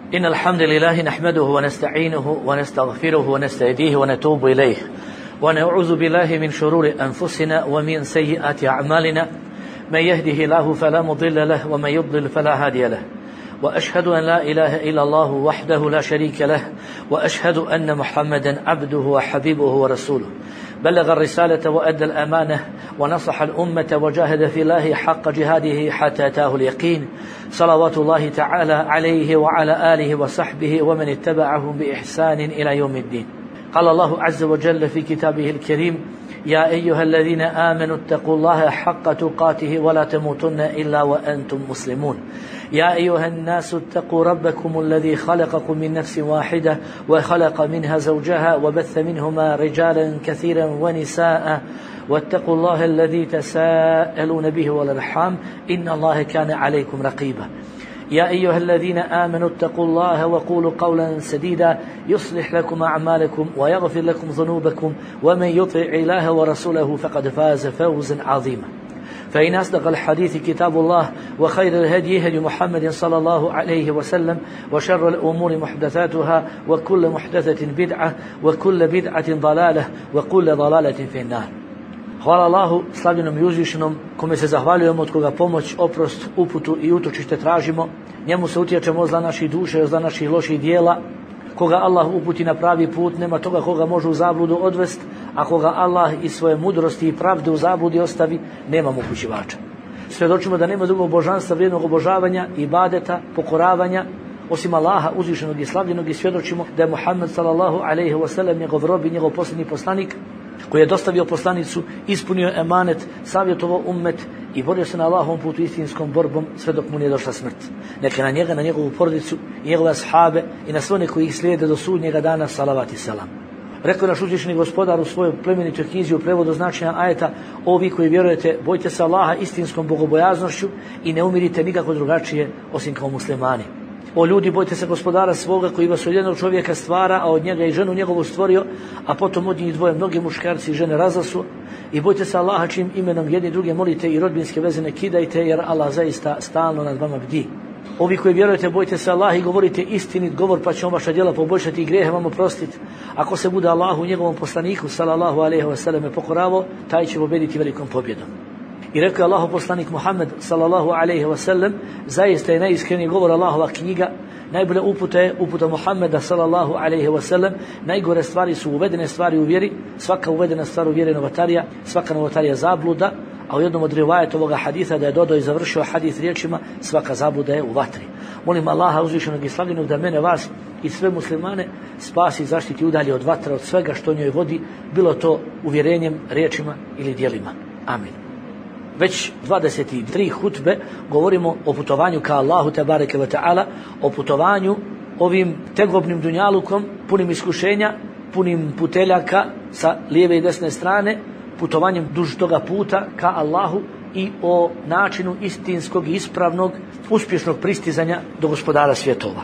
إن الحمد لله نحمده ونستعينه ونستغفره ونستهديه ونتوب إليه ونعوذ بالله من شرور أنفسنا ومن سيئات أعمالنا من يهده الله فلا مضل له ومن يضلل فلا هادي له وأشهد أن لا إله إلا الله وحده لا شريك له وأشهد أن محمدا عبده وحبيبه ورسوله بلغ الرسالة وأدى الأمانة ونصح الأمة وجاهد في الله حق جهاده حتى أتاه اليقين صلوات الله تعالى عليه وعلى آله وصحبه ومن اتبعهم بإحسان إلى يوم الدين. قال الله عز وجل في كتابه الكريم: يا أيها الذين آمنوا اتقوا الله حق تقاته ولا تموتن إلا وأنتم مسلمون. يا أيها الناس اتقوا ربكم الذي خلقكم من نفس واحدة وخلق منها زوجها وبث منهما رجالا كثيرا ونساء واتقوا الله الذي تساءلون به والأرحام إن الله كان عليكم رقيبا. يا أيها الذين آمنوا اتقوا الله وقولوا قولا سديدا يصلح لكم أعمالكم ويغفر لكم ذنوبكم ومن يطع الله ورسوله فقد فاز فوزا عظيما. فإن أصدق الحديث كتاب الله وخير الهدي هدي محمد صلى الله عليه وسلم وشر الأمور محدثاتها وكل محدثة بدعة وكل بدعة ضلالة وكل ضلالة في النار. Hvala Allahu, slavljenom i uzvišenom, kome se zahvaljujemo, od koga pomoć, oprost, uputu i utočište tražimo. Njemu se utječemo za naših duše, za naših loših dijela. Koga Allah uputi na pravi put, nema toga koga može u zabludu odvesti, a koga Allah iz svoje mudrosti i pravde u zabludi ostavi, nema upućivača. Svjedočimo da nema drugog božanstva vrijednog obožavanja, ibadeta, pokoravanja, osim Allaha uzvišenog i slavljenog, i svjedočimo da je Muhammed sallallahu alejhi ve sellem njegov rob i njegov posljednji poslanik, koji je dostavio poslanicu, ispunio emanet, savjetovao ummet i borio se na Allahovom putu istinskom borbom sve dok mu nije došla smrt. Neka na njega, na njegovu porodicu i njegove ashabe i na sve one koji ih slijede do sudnjega dana salavat i selam. Rekao je naš uzvišeni gospodar u svojoj plemenitoj knjizi u prevodu značenja ajeta: o vi koji vjerujete, bojte se Allaha istinskom bogobojaznošću i ne umirite nikako drugačije osim kao muslimani. O ljudi, bojte se gospodara svoga koji vas od jednog čovjeka stvara, a od njega i ženu njegovu stvorio, a potom od njih dvoje mnogi muškarci i žene razasu. I bojte se Allaha čim imenom jedni druge molite i rodbinske veze ne kidajte, jer Allah zaista stalno nad vama bdi. Ovi koji vjerujete, bojte se Allaha i govorite istinit govor, pa će on vaša djela poboljšati i grijehe vam oprostiti. Ako se bude Allahu njegovom poslaniku sallallahu alejhi ve selleme pokoravo, taj će pobjediti velikom pobjedom. I rekao je Allahov poslanik Muhammed sallallahu alejhi ve sellem: zaista je najiskreniji govor Allahova knjiga, najbolja uputa je uputa Muhammeda sallallahu alejhi ve sellem, najgore stvari su uvedene stvari u vjeri, svaka uvedena stvar u vjeri novotarija, svaka novotarija zabluda, a u jednom od rivajeta ovoga haditha da je dodao i završio hadith riječima: svaka zabluda je u vatri. Molim Allaha uzvišenog i slavljenog da mene, vas i sve muslimane spasi, zaštiti, udalji od vatra, od svega što njoj vodi, bilo to uvjerenjem, riječima ili djelima. Amin. Već 23 hutbe govorimo o putovanju ka Allahu tebareke ve ta'ala, o putovanju ovim tegobnim dunjalukom, punim iskušenja, punim puteljaka sa lijeve i desne strane, putovanjem duž toga puta ka Allahu i o načinu istinskog i ispravnog, uspješnog pristizanja do gospodara svjetova.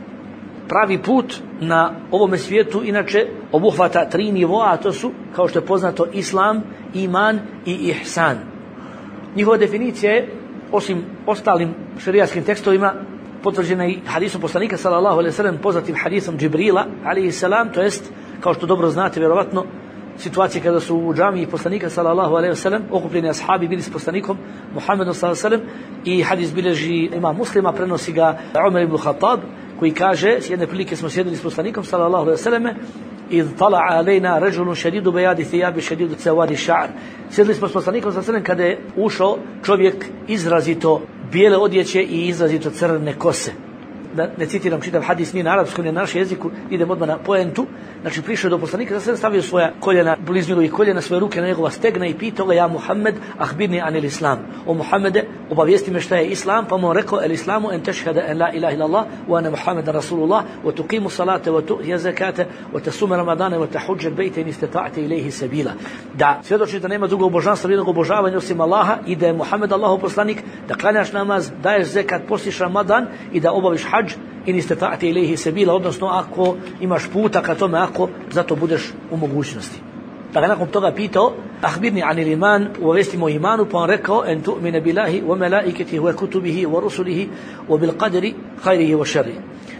Pravi put na ovome svijetu inače obuhvata 3 nivoa, a to su, kao što je poznato, Islam, Iman i Ihsan. Njihova definicija je, osim ostalim šerijaskim tekstovima, potvrđena i hadisom poslanika sallallahu alejhi ve sellem, poznatim hadisom Džibrila alejhi selam, to jest, kao što dobro znate vjerovatno, situacije kada su u džamiji poslanika sallallahu alejhi ve sellem okupljeni ashabi bili s poslanikom Muhammedom sallallahu alejhi ve sellem, i hadis bilježi Imam Muslima, prenosi ga Umar ibn Khattab, koji kaže: s jedne prilike smo sjedili s poslanikom sallallahu alejhi ve selleme, إذ طلع علينا رجل شديد بياض الثياب شديد سواد الشعر. Sjedili smo s poslanikom sallallahu alejhi ve sellem kada je ušao čovjek izrazito bijele odjeće i izrazito crne kose. Da ne citiram čitav hadis, ni na arapskom, ni na našem jeziku, idem odmah na poentu. Znači, prišao je do poslanika, da stavio svoja koljena, blizu njegovih koljena, svoje ruke na njegova stegna i pitao ga: ja Muhammed, ahbirni anil islam. O Muhammede, obavijesti me šta je islam. Pa mu on rekao: el islamu en tešhada en la ilaha illallah wa ana Muhammedan rasulullah wa tuqimu salate wa tu'tiya zakate wa tasume ramadane wa tahudja al-bayta in istata'ta ilayhi sabila. Da svjedoči da nema drugog božanstva, vrijednog obožavanja osim Allaha, i da je Muhammed Allahov poslanik, da klanjaš namaz, daješ zekat, postiš Ramadan i da obaviš hadž in istata'ta ilayhi sabila, odnosno ako imaš puta ka tome, ako zato budeš u mogućnosti. Pa ga nakon toga pitao: ahbirni anil iman, uvestimo imanu. Pa on rekao: en tu'mine billahi wa malaikatihi wa kutubihi wa rusulihi wa bil qadri khairihi wa sharrihi.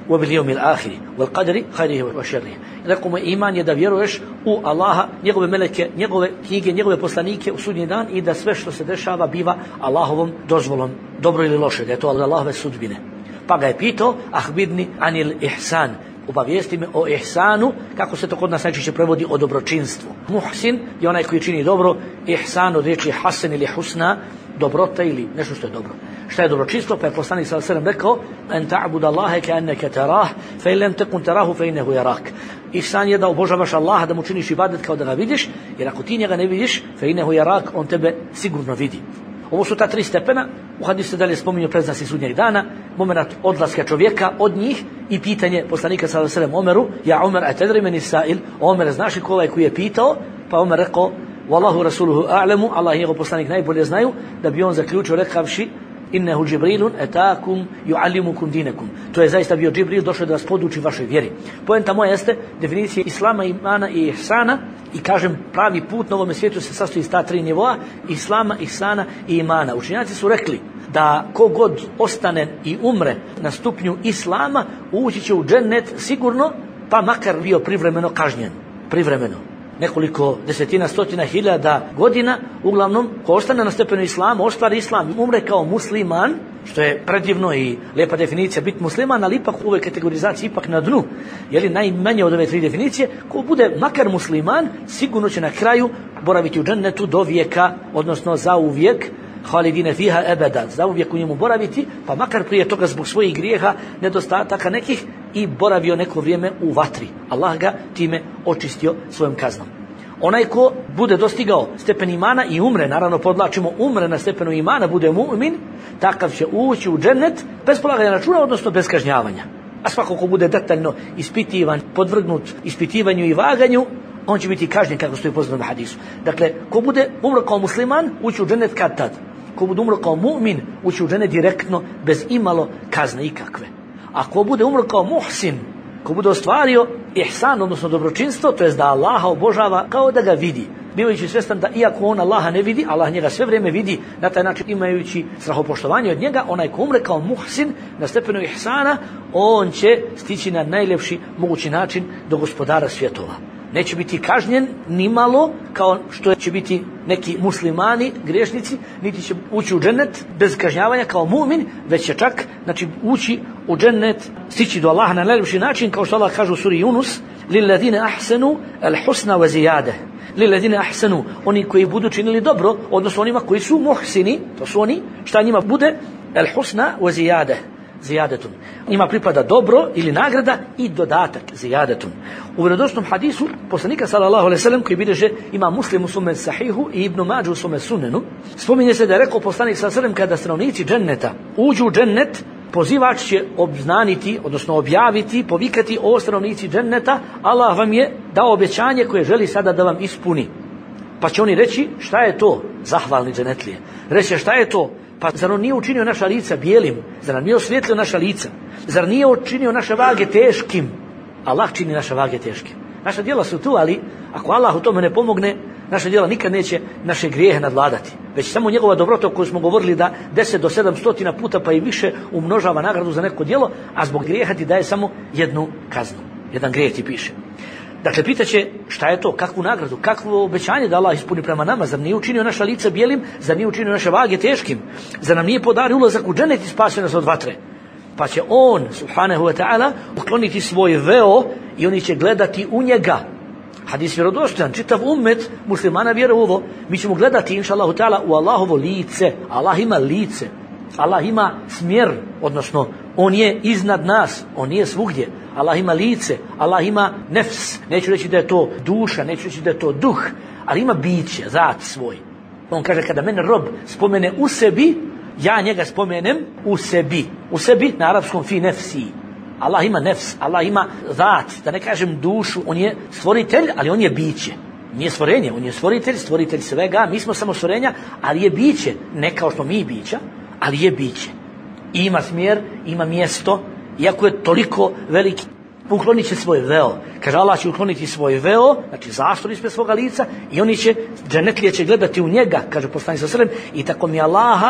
wa bil yawmil akhir wal qadri khairihi wa sharrihi. Rekao mu iman je da vjeruješ u Allaha, njegove meleke, njegove knjige, njegove poslanike u sudnji dan i da sve što se dešava biva Allahovom dozvolom, dobro ili loše, da je to Allahove sudbine. Pa ga je pitao, ahbirni anil ihsan, obavijesti me o ihsanu, kako se to kod nas najčešće prevodi o dobročinstvu. Muhsin je onaj koji čini dobro, ihsan od riječi hasan ili husna, dobrota ili nešto što je dobro. Šta je dobročinstvo? Pa je poslanik sallallahu alejhi ve sellem rekao: "En ta'budu Allaha ka'annaka tarah, fa in lam takun tarahu fa innahu yarak." Ihsan je da obožavaš Allaha, da mu činiš ibadet kao da ga vidiš, jer ako ti njega ne vidiš, fa innahu yarak, on tebe sigurno vidi. Ovo su ta 3 stepena. U hadisu se dalje spominju predznaci sudnjeg dana, moment odlaska čovjeka od njih i pitanje poslanika sallallahu alejhi ve sellem Omeru: "Ja Omer, atadri meni sa'il?" Omer, znaš li ko ovaj koji je pitao? Pa Omer rekao: "Wallahu rasuluhu a'lamu." Allah i njegov poslanik najbolje znaju, da bi on zaključio rekavši: "Innehu Džibrilun atakum yu'allimukum dinakum." To je zaista bio Džibril, došao da vas poduči vašoj vjeri. Poenta moja jeste definicija islama, imana i ihsana, i kažem pravi put na ovome svijetu se sastoji iz ta 3 nivoa: islama, ihsana i imana. Učenjaci su rekli da kogod ostane i umre na stupnju islama ući će u džennet sigurno, pa makar bio privremeno kažnjen. Privremeno. Nekoliko desetina, stotina hiljada godina, uglavnom, ko ostane na stepenu islama, ostvari islam, umre kao musliman, što je predivno i lijepa definicija biti musliman, ali ipak u ovoj kategorizaciji ipak na dnu, jer najmanje od ove 3 definicije, ko bude makar musliman, sigurno će na kraju boraviti u džennetu do vijeka, odnosno za uvijek, halidine fiha ebeda, za uvijek u njemu boraviti, pa makar prije toga zbog svojih grijeha, nedostataka nekih, i boravio neko vrijeme u vatri. Allah ga time očistio svojom kaznom. Onaj ko bude dostigao stepen imana i umre, naravno podlačimo, umre na stepenu imana, bude mu'min, takav će ući u džennet bez polaganja računa, odnosno bez kažnjavanja. A svako ko bude detaljno ispitivan, podvrgnut ispitivanju i vaganju, on će biti kažnjen, kako stoji poznato u hadisu. Dakle, ko bude umro kao musliman, ući u džennet kad tad. Ko bude umro kao mu'min, ući u džennet direktno, bez imalo kazne ikakve. A ko bude umro kao muhsin, ko bude ostvario ihsan, odnosno dobročinstvo, to jest da Allaha obožava kao da ga vidi, bivajući svjestan da iako on Allaha ne vidi, Allah njega sve vrijeme vidi, na taj način imajući strahopoštovanje od njega, onaj ko umre kao muhsin na stepenu ihsana, on će stići na najljepši mogući način do gospodara svjetova. Neće biti kažnjen ni malo kao što će biti neki muslimani, griješnici, niti će ući u džennet bez kažnjavanja kao mu'min, već će čak ući u džennet, stići do Allaha na najljepši način, kao što Allah kaže u suri Yunus: "Lilladine ahsanu al-husna wa ziyade." Lilladine ahsanu, oni koji budu činili dobro, odnosno onima koji su muhsini, to su oni, šta njima bude? Al-husna wa ziyade. Zijadetun. Njima pripada dobro ili nagrada i dodatak, zijadetun. U vjerodostojnom hadisu poslanika sallallahu alejhi ve sellem, koji bilježe ima Muslim u svome sahihu i Ibn Mađu u svome sunenu, spominje se da je rekao poslanik sallallahu alejhi ve sellem: "Kada stanovnici dženneta uđu u džennet, pozivač će obznaniti, odnosno objaviti, povikati: o stanovnici dženneta, Allah vam je dao obećanje koje želi sada da vam ispuni." Pa će oni reći: "Šta je to?" Zahvalni džennetlije. Reće: "Šta je to?" Pa zar on nije učinio naša lica bijelim? Zar nam nije osvijetlio naša lica? Zar nije učinio naše vage teškim? Allah čini naše vage teškim. Naša djela su tu, ali ako Allah u tome ne pomogne, naša djela nikad neće naše grijehe nadvladati. Već samo njegova dobrota o kojoj smo govorili, da 10 do 700 puta pa i više umnožava nagradu za neko djelo, a zbog grijeha ti daje samo jednu kaznu. Jedan grijeh ti piše. Dakle, pitaće šta je to, kakvu nagradu, kakvo obećanje da Allah ispuni prema nama. Zar nije učinio naša lica bijelim? Zar nije učinio naše vage teškim? Zar nam nije podario ulazak u džennet i spasio nas od vatre? Pa će on, subhanahu wa ta'ala, ukloniti svoj veo i oni će gledati u njega. Hadis vjerodostojan, čitav ummet muslimana vjeruje u ovo. Mi ćemo gledati, inša Allahu ta'ala, u Allahovo lice. Allah ima lice, Allah ima smjer, odnosno on je iznad nas, on nije svugdje. Allah ima lice, Allah ima nefs, neću reći da je to duša, neću reći da je to duh, ali ima biće, zat svoj. On kaže: "Kada mene rob spomene u sebi, ja njega spomenem u sebi." U sebi na arapskom fi nefsi. Allah ima nefs, Allah ima zat, da ne kažem dušu. On je stvoritelj, ali on je biće. Nije stvorenje, on je stvoritelj, stvoritelj svega. Mi smo samo stvorenja, ali je biće. Ne kao što mi bića, ali je biće. I ima smjer, ima mjesto, iako je toliko veliki. Uklonit će svoj veo. Kaže, Allah će ukloniti svoj veo, znači zastor ispred svoga lica, i oni će, dženetlije će gledati u njega, kaže poslanik sallallahu alejhi ve sellem, i tako mi Allaha,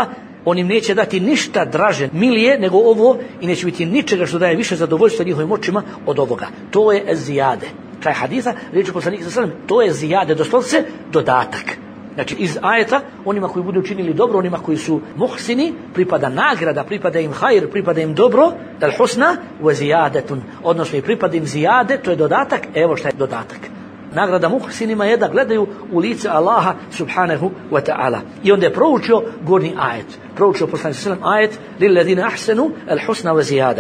on im neće dati ništa draže, milije nego ovo i neće biti ničega što daje više zadovoljstva njihovim očima od ovoga. To je zijade. Kraj hadisa, riječi poslanika sallallahu alejhi ve sellem, to je zijade, doslovce dodatak. Znači iz ajeta, onima koji budu učinili dobro, onima koji su muhsini, pripada nagrada, pripada im hajr, pripada im dobro, dal husna wa ziyadetun, odnosno i pripada im zijade, to je dodatak, evo šta je dodatak. Nagrada muhsinima je da gledaju u lice Allaha subhanahu wa ta'ala. I onda je proučio gornji ajet. Proučio poslanik sallallahu alejhi ve sellem ajet lilladina ahsanu al husna wa ziyada.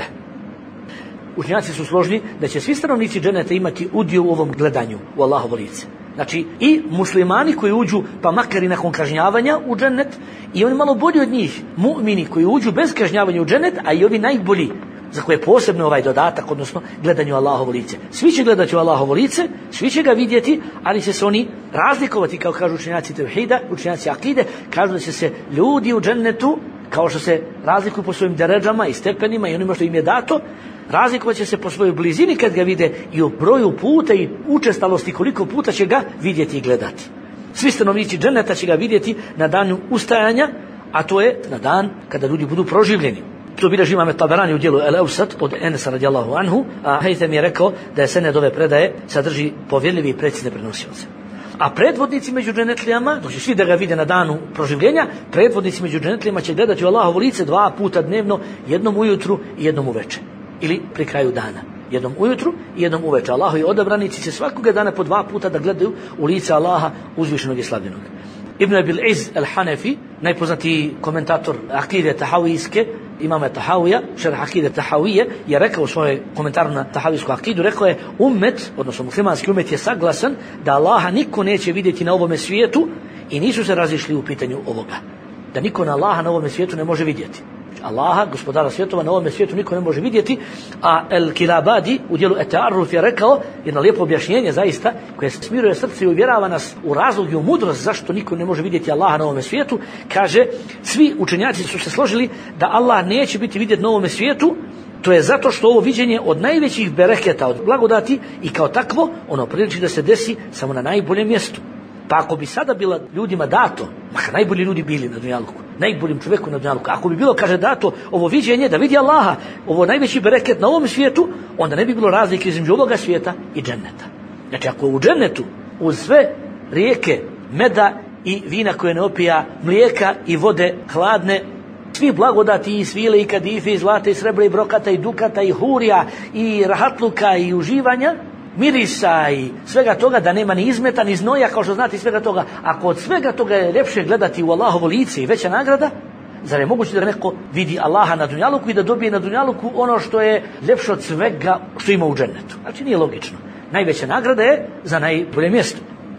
Učenjaci su složni da će svi stanovnici dženeta imati udio u ovom gledanju u Allahovo lice. Znači i muslimani koji uđu pa makar i nakon kažnjavanja u džennet i oni malo bolji od njih, mu'mini koji uđu bez kažnjavanja u džennet, a i ovi najbolji za koje je posebno ovaj dodatak, odnosno gledanju Allahovo lice. Svi će gledati u Allahovo lice, svi će ga vidjeti, ali će se oni razlikovati, kao kažu učenjaci tevhida, učenjaci akide, kažu da će se ljudi u džennetu, kao što se razlikuju po svojim deređama i stepenima i onima što im je dato, razlikovat će se po svojoj blizini kad ga vide i u broju puta i učestalosti koliko puta će ga vidjeti i gledati. Svi stanovnici dženeta će ga vidjeti na danu ustajanja, a to je na dan kada ljudi budu proživljeni. To bilježi Imam Taberani u dijelu El-Ausat od Enesa radijallahu anhu, a Hejtem je rekao da je sened ove predaje sadrži povjerljivi i precizne prenosioce. A predvodnici među dženetlijama, znači svi da ga vide na danu proživljenja, predvodnici među dženetlijama će gledati u Allahovo lice 2 puta dnevno, jednom ujutru i jednom uveče. Ili pri kraju dana. Jednom ujutru i jednom uveče. Allahovi odabranici će svakoga dana po 2 puta da gledaju u lice Allaha uzvišenog i slavljenog. Ibn Abil Iz al-Hanefi, najpoznatiji komentator akide tahavijske, imama Tahavija, šerh akide tahavije, je rekao u svojoj komentaru na tahavijsku akidu, rekao je ummet, odnosno muslimanski ummet je saglasan da Allaha niko neće vidjeti na ovome svijetu i nisu se razišli u pitanju ovoga. Da niko na Allaha na ovome svijetu ne može vidjeti. Allaha, gospodara svjetova, na ovome svijetu niko ne može vidjeti, a El-Kilabadi u dijelu Et-Ta'arruf je rekao jedno lijepo objašnjenje zaista, koje smiruje srce i uvjerava nas u razlog i u mudrost zašto niko ne može vidjeti Allaha na ovome svijetu. Kaže, svi učenjaci su se složili da Allah neće biti vidjet na ovome svijetu, to je zato što ovo viđenje od najvećih bereketa, od blagodati i kao takvo ono priliči da se desi samo na najboljem mjestu. Pa ako bi sada bilo ljudima dato, makar najbolji ljudi bili na dunjaluku, najboljim čovjeku na dunjaluku, ako bi bilo, kaže, dato ovo viđenje da vidi Allaha, ovo najveći bereket na ovom svijetu, onda ne bi bilo razlike između ovoga svijeta i dženneta. Znači ako u džennetu uz sve rijeke meda i vina koje ne opija, mlijeka i vode hladne, svi blagodati i svile i kadife i zlata i srebra i brokata i dukata i hurija i rahatluka i uživanja, mirisa i svega toga, da nema ni izmeta ni znoja, kao što znate, svega toga. Ako od svega toga je ljepše gledati u Allahovo lice i veća nagrada, zar je moguće da neko vidi Allaha na dunjaluku i da dobije na dunjaluku ono što je ljepše od svega što ima u džennetu? Znači nije logično. Najveća nagrada je za najbolje mjesto.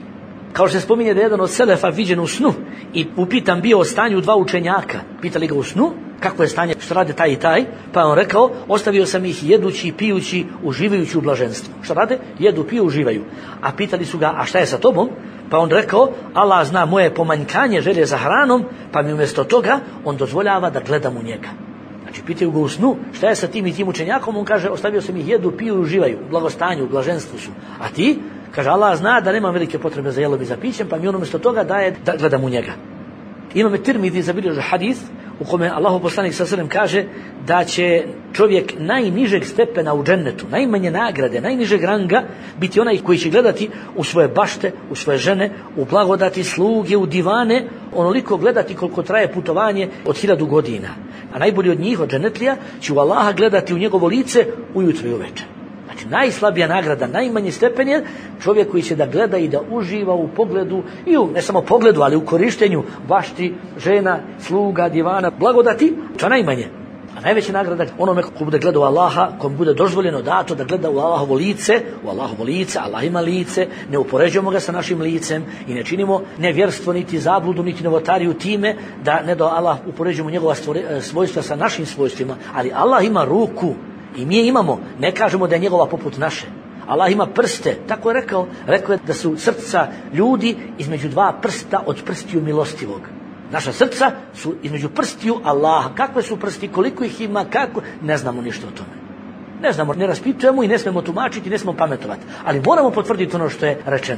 Kao što se spominje da je jedan od selefa viđen u snu i upitan bio o stanju 2 učenjaka. Pitali ga u snu kako je stanje, što rade taj i taj, pa je on rekao, ostavio sam ih jedući, pijući, uživajući u blaženstvu. Što rade? Jedu, piju, uživaju. A pitali su ga, a šta je sa tobom? Pa on rekao, Allah zna moje pomanjkanje želje za hranom, pa mi umjesto toga on dozvoljava da gledam u njega. Znači pitaju ga u snu, šta je sa tim i tim učenjakom? On kaže, ostavio sam ih jedu, piju, uživaju, u blagostanju, u blaženstvu su. A ti? Kaže, Allah zna da nemam velike potrebe za jelom i za pićem, pa mi on umjesto toga daje da gledam u njega. Imam Tirmidhi zabilježio hadis u kome Allahov poslanik sallallahu alejhi ve sellem kaže da će čovjek najnižeg stepena u džennetu, najmanje nagrade, najnižeg ranga biti onaj koji će gledati u svoje bašte, u svoje žene, u blagodati, sluge, u divane, onoliko gledati koliko traje putovanje od 1000 godina. A najbolji od njih, od džennetlija, će u Allaha gledati u njegovo lice ujutro i uveče. Znači najslabija nagrada, najmanji stepen je čovjek koji će da gleda i da uživa u pogledu, i u, ne samo pogledu, ali u korištenju bašti, žena, sluga, divana, blagodati, to najmanje. A najveća nagrada onome ko bude gledao Allaha, kom bude dozvoljeno dato da gleda u Allahovo lice, Allah ima lice, ne upoređujemo ga sa našim licem i ne činimo nevjerstvo, niti zabludu, niti novotariju time da ne da Allah upoređujemo njegova svojstva sa našim svojstvima, ali Allah ima ruku. I mi je imamo, ne kažemo da je njegova poput naše. Allah ima prste, tako je rekao. Rekao je da su srca ljudi između 2 prsta od prstiju milostivog. Naša srca su između prstiju Allaha. Kakve su prsti, koliko ih ima, kako, ne znamo ništa o tome. Ne znamo, ne raspitujemo i ne smemo tumačiti, ne smemo pametovati. Ali moramo potvrditi ono što je rečeno.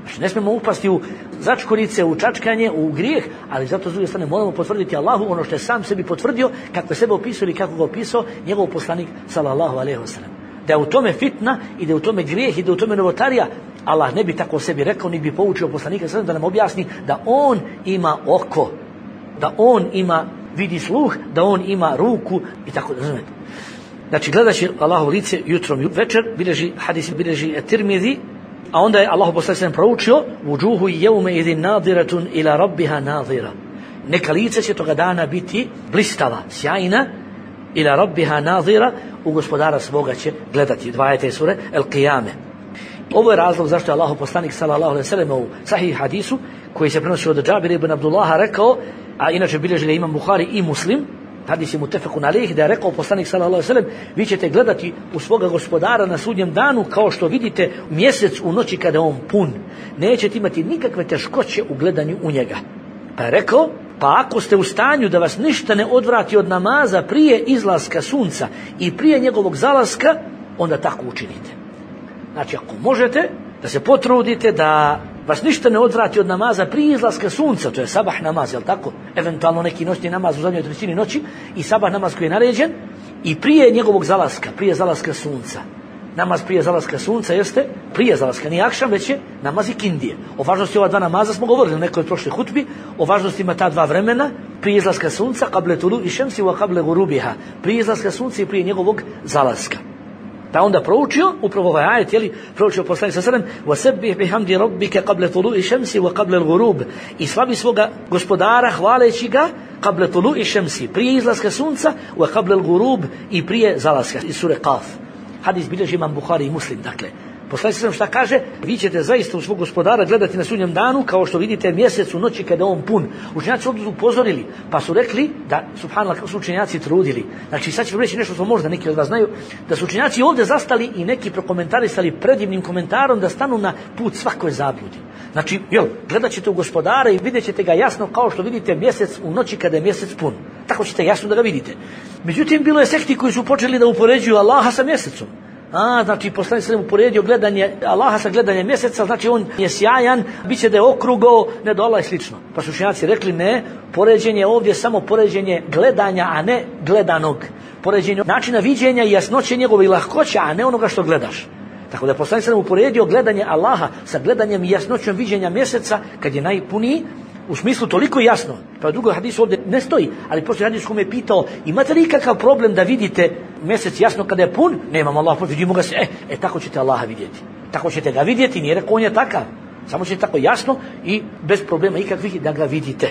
Znači ne smijemo upasti u začkorice, u čačkanje, u grijeh, ali zato s druge strane moramo potvrditi Allahu ono što je sam sebi potvrdio, kako je sebe opisao ili kako ga opisao njegov poslanik sallallahu alejhi ve sellem. Da je u tome fitna i da je u tome grijeh i da je u tome novotarija, Allah ne bi tako o sebi rekao, ni bi poučio poslanika sallallahu da nam objasni da on ima oko, da on ima vidi sluh, da on ima ruku i tako da razumete. Znači gledaći Allahovo lice jutrom i večer, hadis bilježi Tirmizi, a onda je Allah poslanik proučio vujuhu yawma idhin nadiratun ila rabbiha nadira. Neka lice će toga dana biti blistava, sjajna, ila rabbiha nadira, u gospodara svoga će gledati. 2 ajete sure El Qiyame. Ovo je razlog zašto je Allah poslanik sallallahu alejhi ve sellem u sahih hadisu koji se prenosi od Džabira ibn Abdullaha rekao, a inače bilježili imam Buhari i Muslim, hadis je mutefekun alejh, da je rekao poslanik sallallahu alejhi ve sellem, vi ćete gledati u svoga gospodara na sudnjem danu kao što vidite mjesec u noći kada je on pun. Nećete imati nikakve teškoće u gledanju u njega. Pa je rekao, pa ako ste u stanju da vas ništa ne odvrati od namaza prije izlaska sunca i prije njegovog zalaska, onda tako učinite. Znači ako možete da se potrudite da vas ništa ne odvrati od namaza prije izlaska sunca, to je sabah namaz, jel tako? Eventualno neki noćni namaz u zadnjoj trećini noći i sabah namaz koji je naređen, i prije njegovog zalaska, prije zalaska sunca. Namaz prije zalaska sunca jeste prije zalaska, nije akšam, već je namaz ikindije. O važnosti ova 2 namaza smo govorili u nekoj prošloj hutbi, o važnosti ima ta 2 vremena, prije izlaska sunca, qable tulu'i šemsi wa qable ghurubiha, prije izlaska sunca i prije njegovog zalaska. Pa onda proučio, upravo ovaj ajet, proučio poslanik sallallahu alejhi ve sellem, wasabbih bihamdi rabbika qabla tulu'i šemsi wa qabla al-ghurub, i slavi svoga gospodara hvaleći ga qabla tulu'i šemsi, prije izlaska sunca, wa qabla al-ghurub, i prije zalaska, iz sure Qaf. Hadis bilježi imam Buhari i Muslim. Dakle, poslanik sallallahu šta kaže, vi ćete zaista u svog gospodara gledati na sudnjem danu kao što vidite mjesec u noći kada je on pun. Učenjaci ovdje su upozorili, pa su rekli da, subhanallah, kako su učenjaci trudili. Znači sad ćemo reći nešto što možda neki od vas znaju, da su učenjaci ovdje zastali i neki prokomentarisali predivnim komentarom da stanu na put svakoj zabludi. Znači, gledat ćete u gospodara i vidjet ćete ga jasno kao što vidite mjesec u noći kada je mjesec pun. Tako ćete jasno da ga vidite. Međutim, bilo je sekti koji su počeli da upoređuju Allaha sa mjesecom. Znači poslanik sallallahu alejhi ve sellem uporedio gledanje Allaha sa gledanjem mjeseca, znači on je sjajan, bit će da je okrugao, ne do Allah i slično. Pa su učenjaci rekli ne, poređenje je ovdje samo poređenje gledanja, a ne gledanog. Poređenje načina viđenja i jasnoće njegove i lahkoća, a ne onoga što gledaš. Tako da je poslanik sallallahu alejhi ve sellem uporedio gledanje Allaha sa gledanjem i jasnoćom viđenja mjeseca kad je najpuniji, u smislu toliko jasno. Pa drugo hadis ovdje ne stoji, ali poslije hadis kome je pitao, imate li ikakav problem da vidite mjesec jasno kada je pun? Nemam, Allah, vidimo ga se, tako ćete Allaha vidjeti. Tako ćete ga vidjeti, nije rekao on je takav. Samo ćete tako jasno i bez problema ikakvih da ga vidite.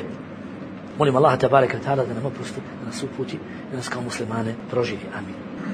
Molim Allaha tebareke ve taala da nam oprosti, da nas uputi, da nas kao muslimane proživi. Amin.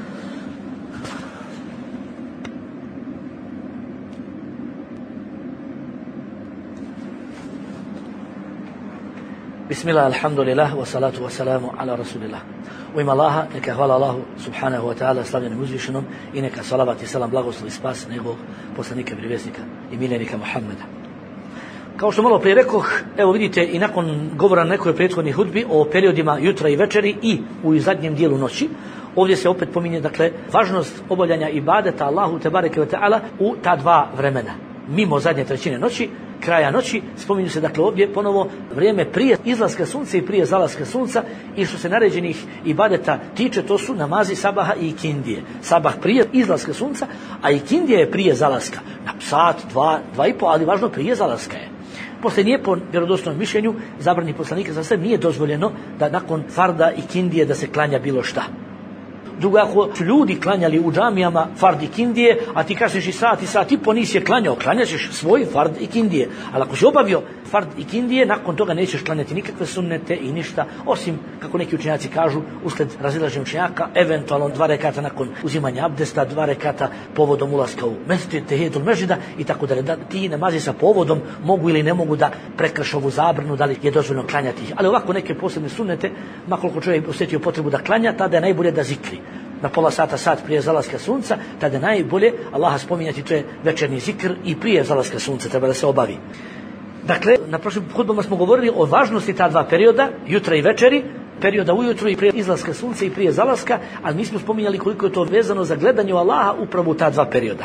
Bismillah, alhamdulillah, wa salatu wa salamu ala rasulillah. U ime Allaha, neka hvala Allahu subhanahu wa ta'ala, slavljenom uzvišenom, i neka salavat i salam, blagoslov i spas njegovog poslanika, vjerovjesnika i miljenika Muhammeda. Kao što malo prije rekoh, evo vidite i nakon govora nekoj prethodnih hudbi o periodima jutra i večeri i u zadnjem dijelu noći, ovdje se opet pominje, dakle, važnost obavljanja ibadeta Allahu tebareke ve ta'ala u ta 2 vremena. Mimo zadnje trećine noći, kraja noći, spominju se dakle ovdje ponovo vrijeme prije izlaska sunca i prije zalaska sunca, i što se naređenih ibadeta tiče, to su namazi sabaha i ikindije. Sabah prije izlaska sunca, a ikindije je prije zalaska. Na sat, 2,5, ali važno prije zalaska je. Poslije nije po vjerodostojnom mišljenju zabrani poslanika za sve nije dozvoljeno da nakon farda ikindije da se klanja bilo šta. Drugo, ako su ljudi klanjali u džamijama fard ikindije, a ti kažeš i sat i po nisi je klanjao, klanjaćeš svoj fard ikindije. Ali ako si obavio fard ikindije, nakon toga nećeš klanjati nikakve sunnete i ništa, osim, kako neki učenjaci kažu, uslijed razilaženja učenjaka, eventualno 2 rekata nakon uzimanja abdesta, 2 rekata povodom ulaska u mesdžid, tehijetul mesdžida i tako dalje. Da ti namazi sa povodom mogu ili ne mogu da prekrše ovu zabranu, da li je dozvoljeno klanjati ih. Ali ovako neke posebne sunnete, makoliko čovjek osjetio potrebu da klanja, tada je najbolje da zikri. Na pola sata, sat prije zalaska sunca, tada je najbolje Allaha spominjati, to je večernji zikr, i prije zalaska sunca treba da se obavi. Dakle, na prošlim hudbama smo govorili o važnosti ta 2 perioda, jutra i večeri, perioda ujutru i prije izlaska sunca i prije zalaska, ali nismo spominjali koliko je to vezano za gledanje u Allaha upravo u ta 2 perioda.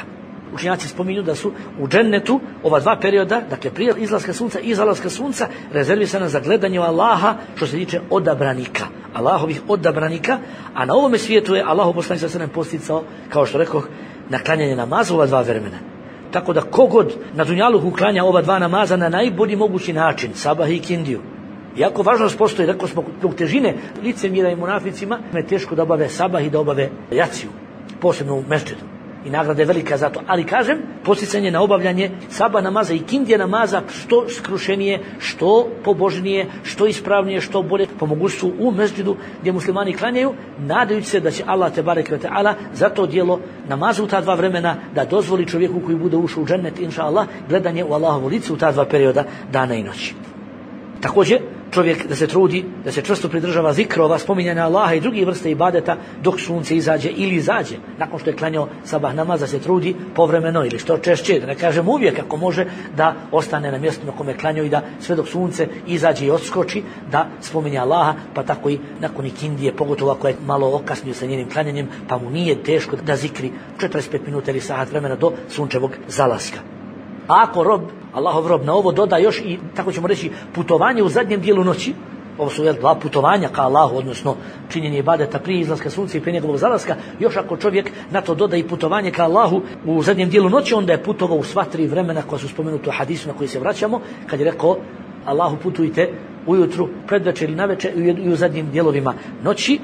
Učenjaci spominju da su u džennetu ova dva perioda, dakle prije izlaska sunca i zalaska sunca, rezervisana za gledanje Allaha što se tiče odabranika, Allahovih odabranika, a na ovome svijetu je Allahu poslanik sallallahu alejhi ve sellem posticao, kao što rekoh, na klanjanje namaza ova dva vremena. Tako da kogod na dunjaluku klanja ova dva namaza na najbolji mogući način, sabah i kindiju, iako važnost postoji, rekao smo, zbog težine licemjera i munaficima, je teško da obave sabah i da obave jaciju, posebno u mešćidu. I nagrada je velika za to. Ali kažem, posticanje na obavljanje sabah namaza i kindije namaza što skrušenije, što pobožnije, što ispravnije, što bolje, po mogućstvu u mešćidu gdje muslimani klanjaju, nadajući se da će Allah tebareke ve taala za to djelo namaza u ta dva vremena da dozvoli čovjeku koji bude ušao u džennet, inša Allah, gledanje u Allahovu lice u ta dva perioda dana i noći. Također, čovjek da se trudi, da se čvrsto pridržava zikrova, spominjanja Allaha i drugih vrste ibadeta dok sunce izađe ili izađe. Nakon što je klanjao sabah namaz, da se trudi povremeno ili što češće, da ne kažem uvijek, ako može, da ostane na mjestu na kome je klanjao i da sve dok sunce izađe i odskoči, da spominje Allaha, pa tako i nakon ikindije, pogotovo ako je malo okasnio sa njenim klanjanjem, pa mu nije teško da zikri 45 minuta ili sat vremena do sunčevog zalaska. A ako rob, Allahov rob, na ovo doda još i, tako ćemo reći, putovanje u zadnjem dijelu noći, ovo su dva putovanja ka Allahu, odnosno činjenje ibadeta prije izlaska sunca i prije njegovog zalaska, još ako čovjek na to doda i putovanje ka Allahu u zadnjem dijelu noći, onda je putovao u sva tri vremena koja su spomenuta u hadisu na koji se vraćamo, kad je rekao Allahu putujte ujutru, predvečer ili navečer i u zadnjim dijelovima noći.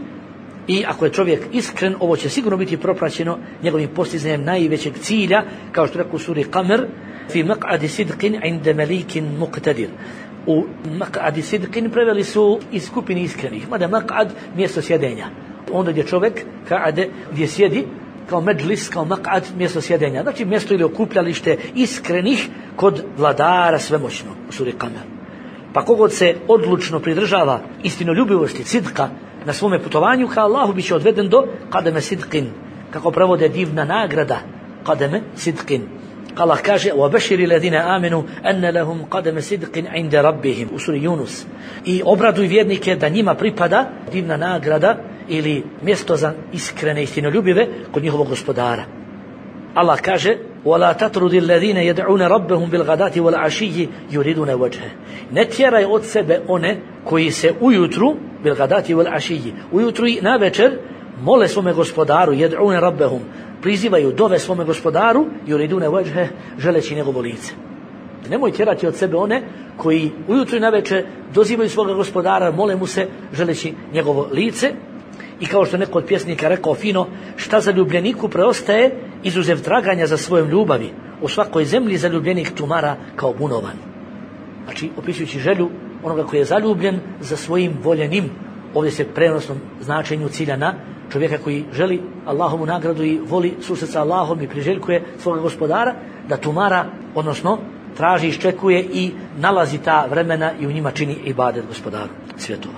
I ako je čovjek iskren, ovo će sigurno biti propraćeno njegovim postizanjem najvećeg cilja, kao što rekao u suri Kamer, fi maq'adi sidqin 'inda malikin muqtadir. U maq'adi sidqin preveli su iz skupine iskrenih, mada maq'ad mjesto sjedenja. Onda gdje čovjek ka'ade, gdje sjedi, kao medžlis, kao maq'ad mjesto sjedenja. Znači mjesto ili okupljalište iskrenih kod vladara svemoćnog, u suri Kamer. Pa kogod se odlučno pridržava istinoljubivosti, sidqa, na svome putovanju ka Allahu biće odveden do qadame sidqin, kako prevode divna nagrada, qadame sidqin. Allah kaže: وَبَشِّرِ الَّذِينَ آمَنُوا أَنَّ لَهُمْ قَدَمَ صِدْقٍ عِنْدَ رَبِّهِمْ u suri Yunus. I obraduj vjernike da njima pripada divna nagrada ili mjesto za iskrene istinoljubive kod njihovog gospodara. Allah kaže: وَلَا تَطْرُدِ الَّذِينَ يَدْعُونَ رَبَّهُمْ بِالْغَدَاةِ وَالْعَشِيِّ يُرِيدُونَ وَجْهَهُ. Ne tjeraj od sebe one koji se ujutru bilgadati wal ašiji, ujutru i navečer mole svome gospodaru, jed'une rabbehum, prizivaju, dove svome gospodaru, yuridune wajhe, želeći njegovo lice. Nemoj tjerati od sebe one koji ujutru i navečer dozivaju svoga gospodara, mole mu se, želeći njegovo lice. I kao što neko od pjesnika rekao fino, šta zaljubljeniku preostaje izuzev traganja za svojom ljubavi, u svakoj zemlji zaljubljenik tumara kao bunovan. Znači, opisujući želju onoga koji je zaljubljen za svojim voljenim, ovdje se prenosnom značenju cilja na čovjeka koji želi Allahovu nagradu i voli susret sa Allahom i priželjkuje svoga gospodara, da tumara, odnosno traži, iščekuje i nalazi ta vremena i u njima čini ibadet gospodaru svjetova.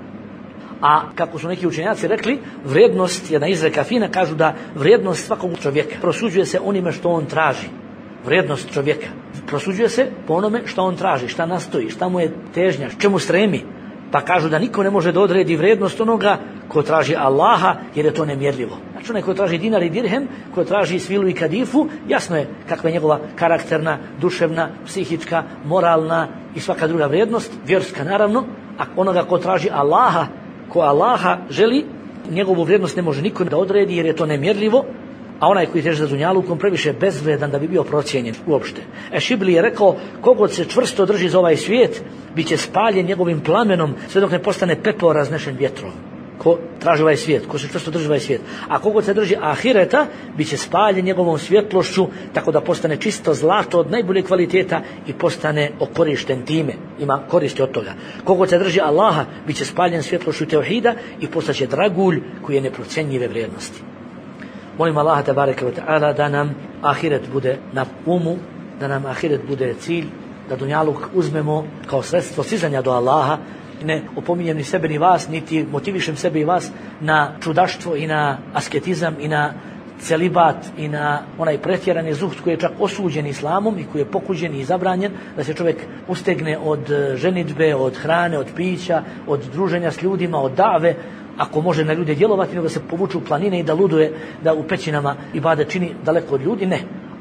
A kako su neki učenjaci rekli, vrijednost, jedna izreka fina, kažu da vrijednost svakog čovjeka prosuđuje se onime što on traži. Vrijednost čovjeka prosuđuje se po onome što on traži, šta nastoji, šta mu je težnja, čemu stremi. Pa kažu da niko ne može da odredi vrijednost onoga ko traži Allaha, jer je to nemjerljivo. Znači onaj ko traži dinar i dirhem, ko traži svilu i kadifu, jasno je kakva je njegova karakterna, duševna, psihička, moralna i svaka druga vrijednost, vjerska naravno. A onoga ko traži Allaha, ko Allaha želi, njegovu vrijednost ne može niko da odredi jer je to nemjerljivo. A onaj koji teži za dunjalukom previše bezvredan da bi bio procijenjen uopšte. Šibli je rekao, kogod se čvrsto drži za ovaj svijet, bit će spaljen njegovim plamenom sve dok ne postane pepeo raznešen vjetrom. Ko traži ovaj svijet, ko se čvrsto drži ovaj svijet. A kogod se drži ahireta, bit će spaljen njegovom svjetlošću tako da postane čisto zlato od najbolje kvaliteta i postane okorišten time. Ima koristi od toga. Kogod se drži Allaha, bit će spaljen svjetlošću tevhida i postaće dragulj koji je neprocjenjive vrijednosti. Molim Allaha tebareke ve taala da nam ahiret bude na umu, da nam ahiret bude cilj, da dunjaluk uzmemo kao sredstvo stizanja do Allaha. Ne opominjem ni sebe ni vas, niti motivišem sebe i vas na čudaštvo i na asketizam i na celibat i na onaj pretjerani zuhd koji je čak osuđen islamom i koji je pokuđen i zabranjen, da se čovjek ustegne od ženidbe, od hrane, od pića, od druženja s ljudima, od dave, ako može na ljude djelovati, nego da se povuče u planine i da luduje, da u pećinama ibadet čini daleko od ljudi, ne.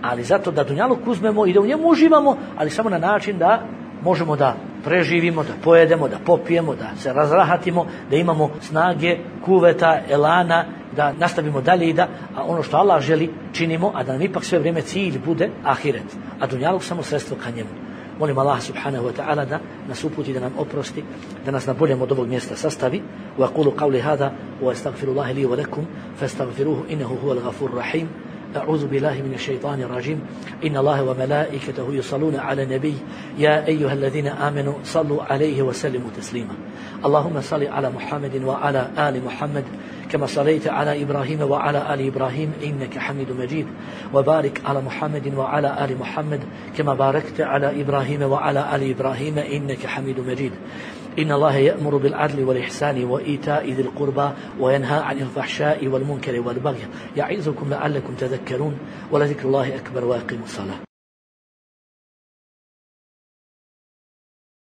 ali zato da dunjaluk uzmemo i da u njemu uživamo, ali samo na način da možemo da preživimo, da pojedemo, da popijemo, da se razrahatimo, da imamo snage, kuveta, elana, da nastavimo dalje i da ono što Allah želi činimo, a da nam ipak sve vrijeme cilj bude ahiret, a dunjaluk samo sredstvo ka njemu. Molim Allah subhanahu wa ta'ala da nas uputi, da nam oprosti, da nas na boljem od ovog mjesta sastavi. Wa aqulu qawli hada wa astaghfirullaha li wa lakum fastaghfiruhu innahu huwal ghafurur rahim. أعوذ بالله من الشيطان الرجيم إن الله وملائكته يصلون على النبي يا أيها الذين آمنوا صلوا عليه وسلموا تسليما اللهم صل على محمد وعلى آل محمد كما صليت على إبراهيم وعلى آل إبراهيم إنك حميد مجيد وبارك على محمد وعلى آل محمد كما باركت على إبراهيم وعلى آل إبراهيم إنك حميد مجيد إن الله يأمر بالعدل والإحسان وإيتاء ذي القربى وينهى عن الفحشاء والمنكر والبغي يعظكم لعلكم تذكرون ولذكر الله أكبر وأقيموا الصلاة